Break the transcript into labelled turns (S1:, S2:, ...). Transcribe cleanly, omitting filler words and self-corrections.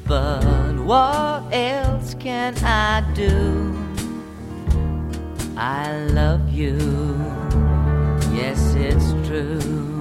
S1: but what else can I do? I love you, yes, it's true.